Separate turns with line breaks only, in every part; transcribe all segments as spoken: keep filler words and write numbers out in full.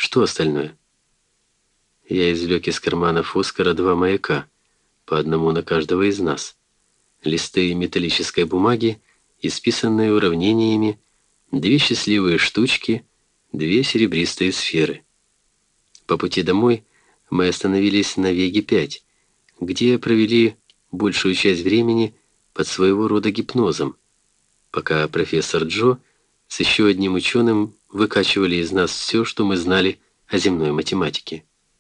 Что остальное? Я извлек из кармана фоскора два маяка, по одному на каждого из нас. Листы металлической бумаги, исписанные уравнениями, две счастливые штучки, две серебристые сферы. По пути домой мы остановились на Веге пять, где провели большую часть времени под своего рода гипнозом, пока профессор Джо с еще одним ученым выкачивали из нас все, что мы знали о земной математике.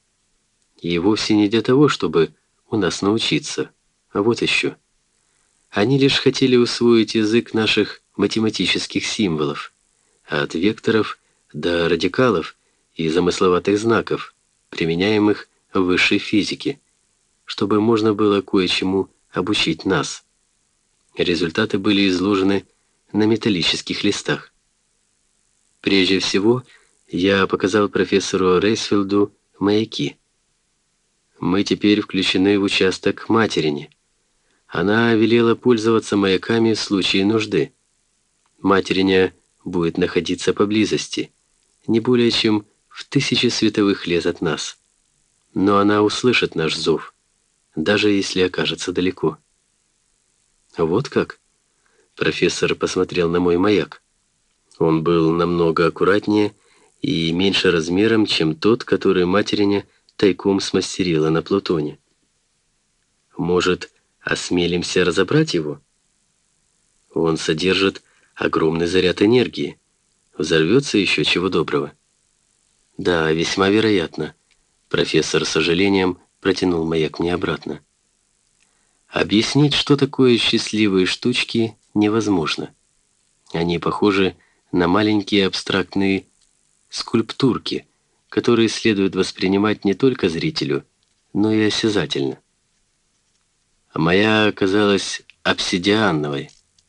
И вовсе не для того, чтобы у нас научиться, а вот еще. Они лишь хотели усвоить язык наших математических символов, от векторов до радикалов и замысловатых знаков, применяемых в высшей физике, чтобы можно было кое-чему обучить нас. Результаты были изложены на металлических листах. Прежде всего, я показал профессору Рейсфилду маяки. Мы теперь включены в участок Материни. Она велела пользоваться маяками в случае нужды. Материня будет находиться поблизости, не более чем в тысячи световых лет от нас. Но она услышит наш зов, даже если окажется далеко. Вот как? Профессор посмотрел на мой маяк. Он был намного аккуратнее и меньше размером, чем тот, который Материня тайком смастерила на Плутоне. Может, осмелимся разобрать его? Он содержит огромный заряд энергии. Взорвется еще чего доброго. Да, весьма вероятно. Профессор с сожалением протянул маяк мне обратно. Объяснить, что такое счастливые штучки, невозможно. Они похожи на маленькие абстрактные скульптурки, которые следует воспринимать не только зрителю, но и осязательно. А моя оказалась обсидиановой,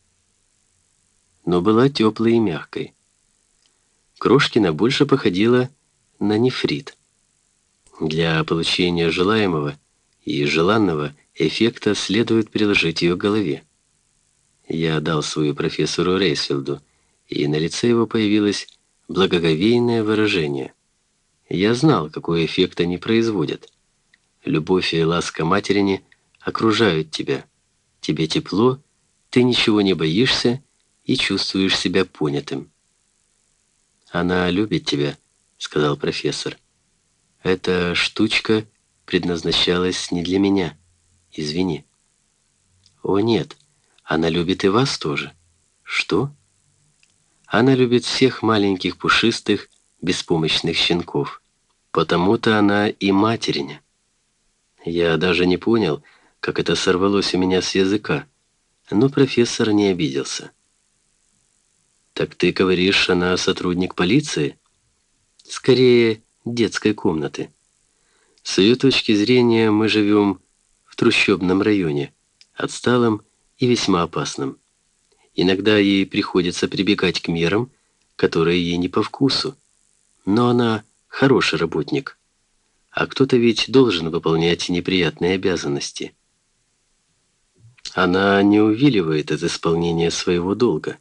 но была теплой и мягкой. Крошкина больше походила на нефрит. Для получения желаемого и желанного эффекта следует приложить ее к голове. Я дал свою профессору Рейсфилду, и на лице его появилось благоговейное выражение. Я знал, какой эффект они производят. Любовь и ласка Материни окружают тебя. Тебе тепло, ты ничего не боишься и чувствуешь себя понятым. «Она любит тебя», — сказал профессор. «Эта штучка предназначалась не для меня. Извини». «О, нет, она любит и вас тоже». «Что?» «Она любит всех маленьких пушистых, беспомощных щенков. Потому-то она и Материня». Я даже не понял, как это сорвалось у меня с языка, но профессор не обиделся. «Так ты говоришь, она сотрудник полиции?» «Скорее, детской комнаты. С ее точки зрения мы живем в трущобном районе, отсталом и весьма опасном. Иногда ей приходится прибегать к мерам, которые ей не по вкусу. Но она хороший работник. А кто-то ведь должен выполнять неприятные обязанности. Она не увиливает от исполнения своего долга».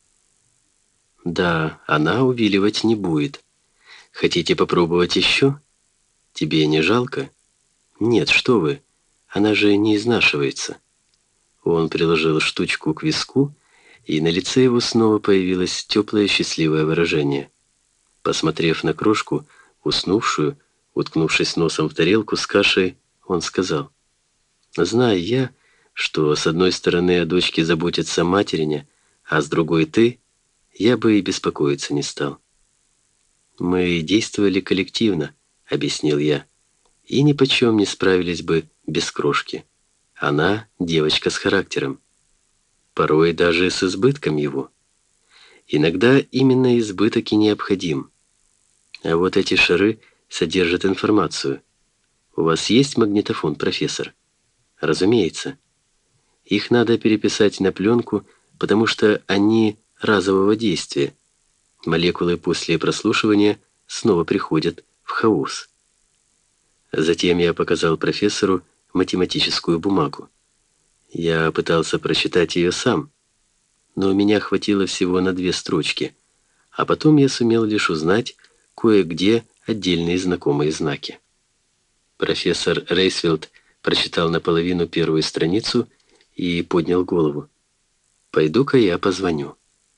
«Да, она увиливать не будет. Хотите попробовать еще? Тебе не жалко?» «Нет, что вы, она же не изнашивается». Он приложил штучку к виску, и на лице его снова появилось теплое счастливое выражение. Посмотрев на крошку, уснувшую, уткнувшись носом в тарелку с кашей, он сказал: «Знаю я, что с одной стороны о дочке заботится Материня, а с другой ты, я бы и беспокоиться не стал». «Мы действовали коллективно», — объяснил я, «и ни почем не справились бы без крошки. Она девочка с характером, порой даже с избытком его. Иногда именно избыток и необходим. А вот эти шары содержат информацию. У вас есть магнитофон, профессор?» «Разумеется. Их надо переписать на пленку, потому что они разового действия. Молекулы после прослушивания снова приходят в хаос». Затем я показал профессору математическую бумагу. Я пытался прочитать ее сам, но у меня хватило всего на две строчки, а потом я сумел лишь узнать кое-где отдельные знакомые знаки. Профессор Рейсфилд прочитал наполовину первую страницу и поднял голову. «Пойду-ка я позвоню».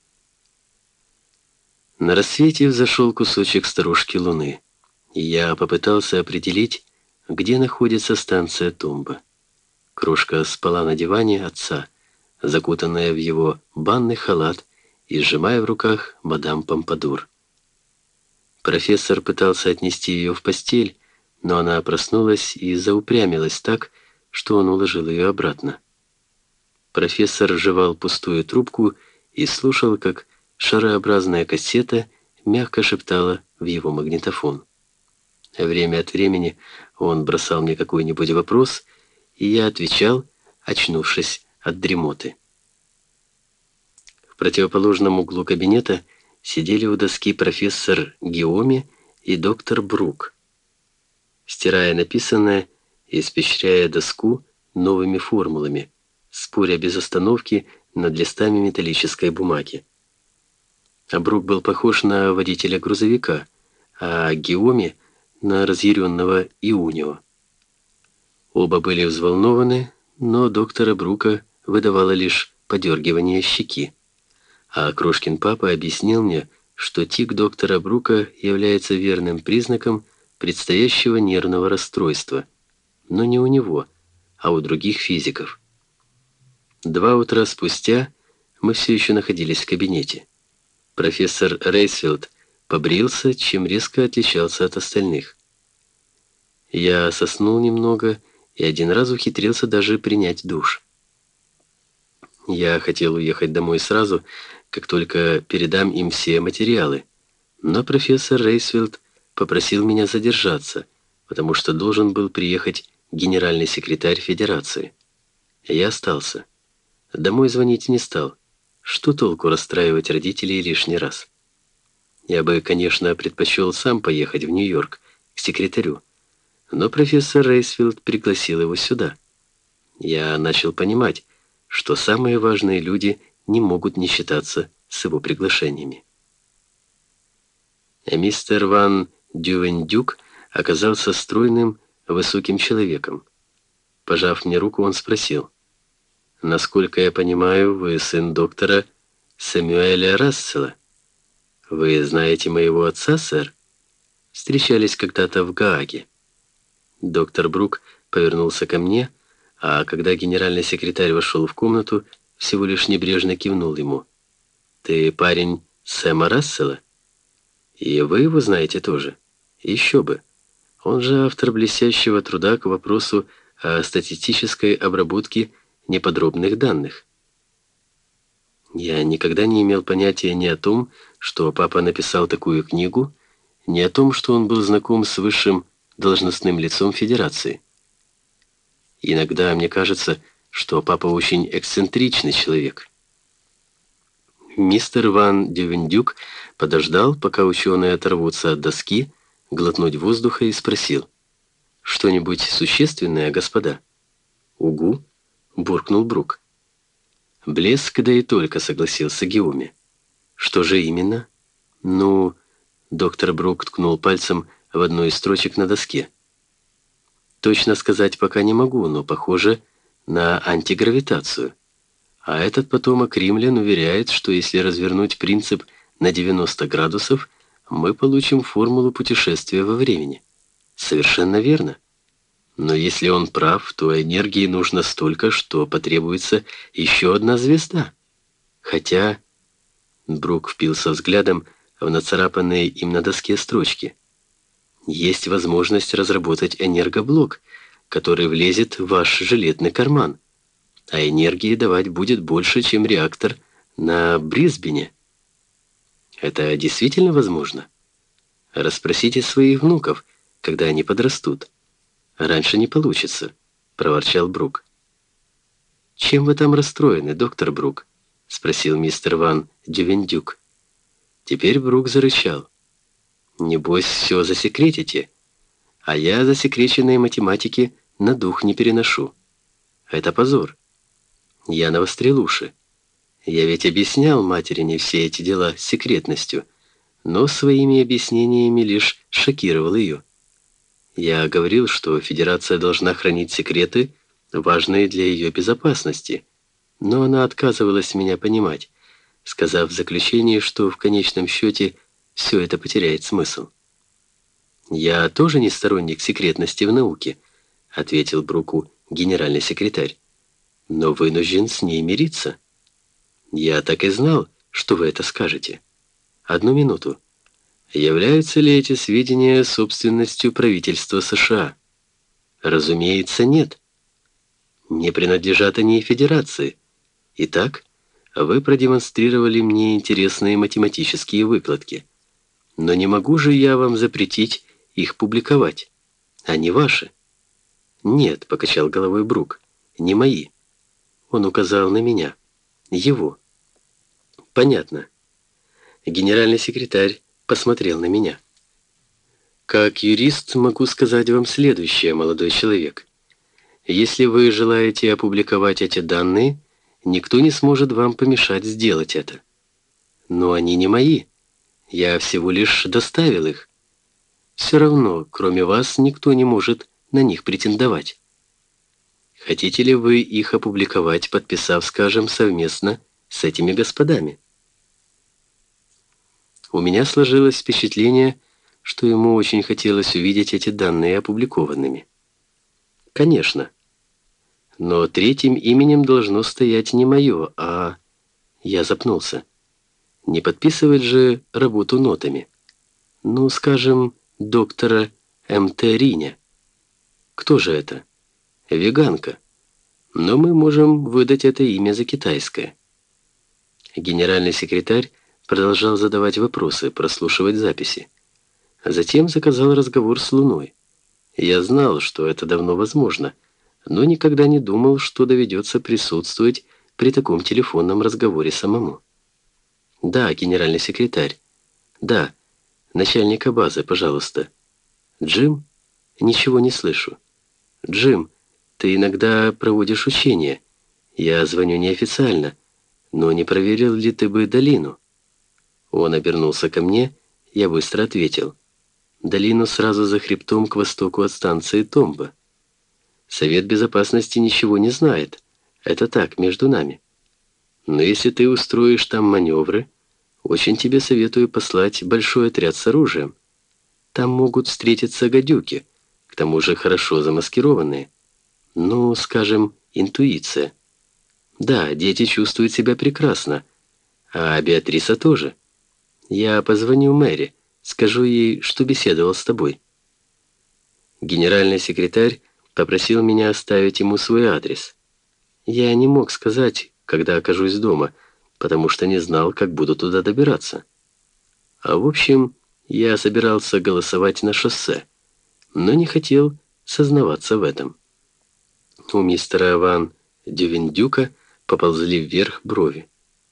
На рассвете взошел кусочек старушки Луны, и я попытался определить, где находится станция Тумба. Крошка спала на диване отца, закутанная в его банный халат и сжимая в руках мадам Помпадур. Профессор пытался отнести ее в постель, но она проснулась и заупрямилась так, что он уложил ее обратно. Профессор жевал пустую трубку и слушал, как шарообразная кассета мягко шептала в его магнитофон. Время от времени он бросал мне какой-нибудь вопрос, и я отвечал, очнувшись от дремоты. В противоположном углу кабинета сидели у доски профессор Гиоми и доктор Брук, стирая написанное и испещряя доску новыми формулами, споря без остановки над листами металлической бумаги. А Брук был похож на водителя грузовика, а Гиоми — на разъяренного Иунио. Оба были взволнованы, но доктора Брука выдавало лишь подергивание щеки. А Крошкин папа объяснил мне, что тик доктора Брука является верным признаком предстоящего нервного расстройства, но не у него, а у других физиков. Два утра спустя мы все еще находились в кабинете. Профессор Рейсфилд побрился, чем резко отличался от остальных. Я соснул немного и один раз ухитрился даже принять душ. Я хотел уехать домой сразу, как только передам им все материалы, но профессор Рейсфилд попросил меня задержаться, потому что должен был приехать генеральный секретарь Федерации. Я остался. Домой звонить не стал. Что толку расстраивать родителей лишний раз? Я бы, конечно, предпочел сам поехать в Нью-Йорк к секретарю, но профессор Рейсфилд пригласил его сюда. Я начал понимать, что самые важные люди не могут не считаться с его приглашениями. А мистер Ван Дювендюк оказался стройным, высоким человеком. Пожав мне руку, он спросил: «Насколько я понимаю, вы сын доктора Сэмюэля Рассела? Вы знаете моего отца, сэр? Встречались когда-то в Гааге». Доктор Брук повернулся ко мне, а когда генеральный секретарь вошел в комнату, всего лишь небрежно кивнул ему. «Ты парень Сэма Рассела? И вы его знаете тоже? Еще бы. Он же автор блестящего труда к вопросу о статистической обработке неподробных данных». Я никогда не имел понятия ни о том, что папа написал такую книгу, ни о том, что он был знаком с высшим должностным лицом Федерации. Иногда мне кажется, что папа очень эксцентричный человек. Мистер Ван Дювендюк подождал, пока ученые оторвутся от доски, глотнуть воздуха и спросил: «Что-нибудь существенное, господа?» «Угу», — буркнул Брук. «Блеск, да и только», — согласился Гиоми. «Что же именно?» «Ну...» — доктор Брук ткнул пальцем в одну из строчек на доске. «Точно сказать пока не могу, но похоже на антигравитацию. А этот потомок римлян уверяет, что если развернуть принцип на девяносто градусов, мы получим формулу путешествия во времени». «Совершенно верно. Но если он прав, то энергии нужно столько, что потребуется еще одна звезда. Хотя...» Брук впился взглядом в нацарапанные им на доске строчки. «Есть возможность разработать энергоблок, который влезет в ваш жилетный карман, а энергии давать будет больше, чем реактор на Брисбене. Это действительно возможно? Расспросите своих внуков, когда они подрастут. Раньше не получится», — проворчал Брук. «Чем вы там расстроены, доктор Брук?» — спросил мистер Ван Дювендюк. Теперь Брук зарычал. «Небось, все засекретите, а я засекреченные математики на дух не переношу. Это позор. Я навострил уши. Я ведь объяснял матери не все эти дела с секретностью, но своими объяснениями лишь шокировал ее. Я говорил, что Федерация должна хранить секреты, важные для ее безопасности, но она отказывалась меня понимать, сказав в заключении, что в конечном счете все это потеряет смысл. «Я тоже не сторонник секретности в науке», — ответил Бруку генеральный секретарь, «но вынужден с ней мириться». «Я так и знал, что вы это скажете. Одну минуту. Являются ли эти сведения собственностью правительства США? Разумеется, нет. Не принадлежат они и Федерации. Итак, вы продемонстрировали мне интересные математические выкладки. Но не могу же я вам запретить их публиковать. Они ваши. Нет, покачал головой Брук, не мои. Он указал на меня. Его. Понятно. Генеральный секретарь посмотрел на меня. Как юрист могу сказать вам следующее, молодой человек. Если вы желаете опубликовать эти данные, никто не сможет вам помешать сделать это. Но они не мои. Я всего лишь доставил их. Все равно, кроме вас, никто не может на них претендовать. Хотите ли вы их опубликовать, подписав, скажем, совместно с этими господами? У меня сложилось впечатление, что ему очень хотелось увидеть эти данные опубликованными. Конечно. Но третьим именем должно стоять не мое, а... Я запнулся. Не подписывать же работу нотами. Ну, скажем, доктора М Т Риня. Кто же это? Веганка. Но мы можем выдать это имя за китайское. Генеральный секретарь продолжал задавать вопросы, прослушивать записи. А затем заказал разговор с Луной. Я знал, что это давно возможно, но никогда не думал, что доведется присутствовать при таком телефонном разговоре самому. «Да, генеральный секретарь. Да, начальника базы, пожалуйста. Джим? Ничего не слышу. Джим, ты иногда проводишь учения. Я звоню неофициально, но не проверил ли ты бы долину?» Он обернулся ко мне, я быстро ответил. «Долину сразу за хребтом к востоку от станции Томба. Совет Безопасности ничего не знает. Это так, между нами. Но если ты устроишь там маневры, очень тебе советую послать большой отряд с оружием. Там могут встретиться гадюки, к тому же хорошо замаскированные. Ну, скажем, интуиция. Да, дети чувствуют себя прекрасно, а Беатриса тоже. Я позвоню Мэри, скажу ей, что беседовал с тобой». Генеральный секретарь попросил меня оставить ему свой адрес. Я не мог сказать, когда окажусь дома, потому что не знал, как буду туда добираться. А в общем, я собирался голосовать на шоссе, но не хотел сознаваться в этом. У мистера Ван Дювендюка поползли вверх брови.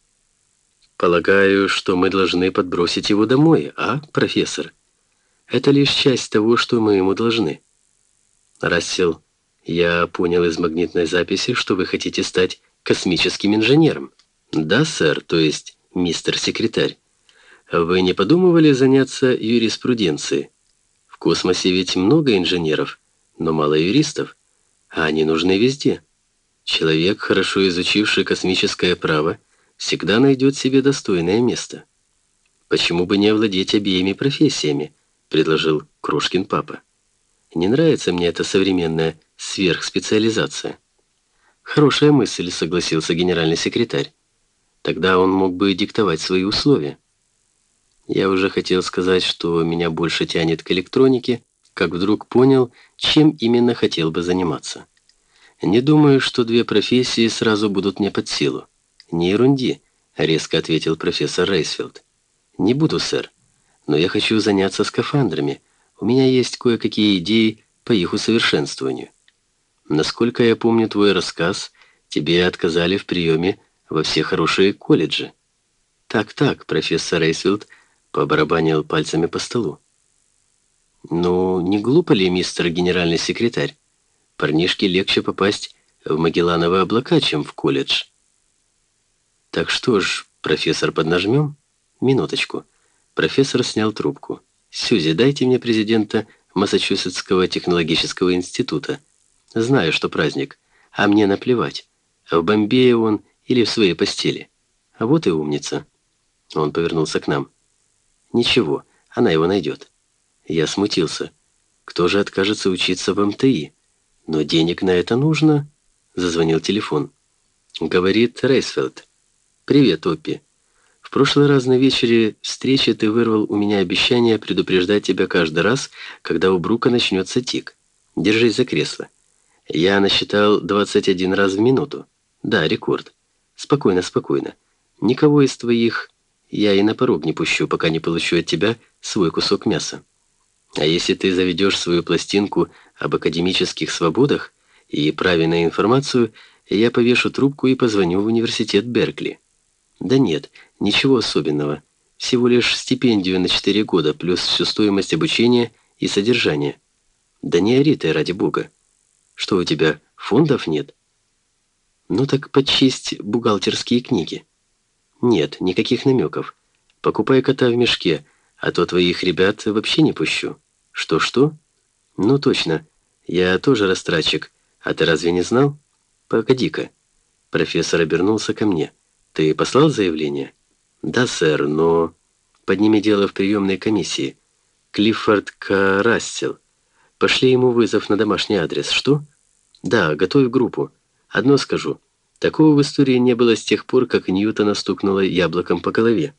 «Полагаю, что мы должны подбросить его домой, а, профессор? Это лишь часть того, что мы ему должны». «Рассел, я понял из магнитной записи, что вы хотите стать космическим инженером». «Да, сэр, то есть мистер секретарь. Вы не подумывали заняться юриспруденцией? В космосе ведь много инженеров, но мало юристов, а они нужны везде. Человек, хорошо изучивший космическое право, всегда найдет себе достойное место. Почему бы не овладеть обеими профессиями?» — предложил Крошкин папа. «Не нравится мне эта современная сверхспециализация». «Хорошая мысль», — согласился генеральный секретарь. «Тогда он мог бы диктовать свои условия». Я уже хотел сказать, что меня больше тянет к электронике, как вдруг понял, чем именно хотел бы заниматься. «Не думаю, что две профессии сразу будут мне под силу». «Не ерунди», — резко ответил профессор Рейсфилд. «Не буду, сэр, но я хочу заняться скафандрами. У меня есть кое-какие идеи по их усовершенствованию. Насколько я помню твой рассказ, тебе отказали в приеме во все хорошие колледжи». «Так-так», — профессор Рейсфилд побарабанил пальцами по столу. «Ну, не глупо ли, мистер генеральный секретарь? Парнишке легче попасть в Магеллановые облака, чем в колледж». «Так что ж, профессор, поднажмем? Минуточку. Профессор снял трубку. «Сьюзи, дайте мне президента Массачусетского технологического института. Знаю, что праздник, а мне наплевать, в Бомбее он или в своей постели. А вот и умница». Он повернулся к нам. «Ничего, она его найдет». Я смутился. Кто же откажется учиться в эм тэ и? Но денег на это нужно. Зазвонил телефон. Говорит Рейсфелд. «Привет, Оппи. В прошлый раз на вечере встречи ты вырвал у меня обещание предупреждать тебя каждый раз, когда у Брука начнется тик. Держись за кресло. Я насчитал двадцать один раз в минуту. Да, рекорд. Спокойно, спокойно. Никого из твоих я и на порог не пущу, пока не получу от тебя свой кусок мяса. А если ты заведешь свою пластинку об академических свободах и праве на информацию, я повешу трубку и позвоню в университет Беркли». «Да нет, ничего особенного. Всего лишь стипендию на четыре года, плюс всю стоимость обучения и содержания». «Да не ори ты, ради бога. Что у тебя, фондов нет?» «Ну так подчисть бухгалтерские книги». «Нет, никаких намеков. Покупай кота в мешке, а то твоих ребят вообще не пущу». «Что-что?» «Ну точно. Я тоже растратчик. А ты разве не знал?» «Погоди-ка». Профессор обернулся ко мне. «Ты послал заявление?» «Да, сэр, но...» «Подними дело в приемной комиссии. Клиффорд К. Рассел. Пошли ему вызов на домашний адрес. Что?» «Да, готовь группу. Одно скажу. Такого в истории не было с тех пор, как Ньютона стукнуло яблоком по голове.